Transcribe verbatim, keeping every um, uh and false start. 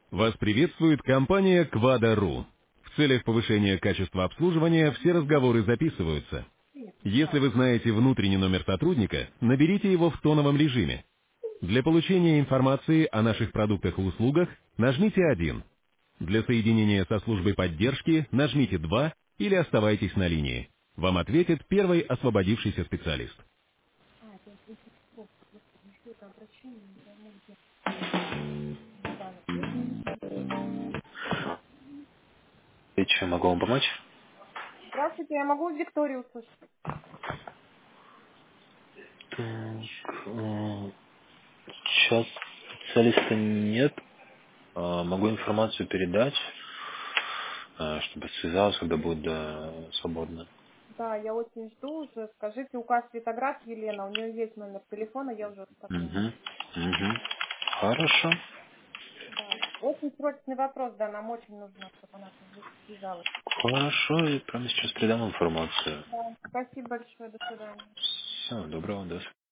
Вас приветствует компания Quadro. В целях повышения качества обслуживания все разговоры записываются. Если вы знаете внутренний номер сотрудника, наберите его в тоновом режиме. Для получения информации о наших продуктах и услугах нажмите один. Для соединения со службой поддержки нажмите два или оставайтесь на линии. Вам ответит первый освободившийся специалист. А, это инфекционное, господи, еще это обращение, не пойму где. Да, И чем могу вам помочь? здравствуйте, я могу Викторию услышать? Так, м, сейчас специалиста нет. А, Могу информацию передать, а, чтобы связалась, когда будет да, свободно. Да, я очень жду уже. Скажите, указ Светоград Елена, у нее есть номер телефона, я уже оставляла. Угу. Угу. Хорошо. Да. Очень срочный вопрос, да, нам очень нужно, чтобы она связалась. Хорошо, и прямо сейчас передам информацию. Да. Спасибо большое, до свидания. Всего доброго, до свидания.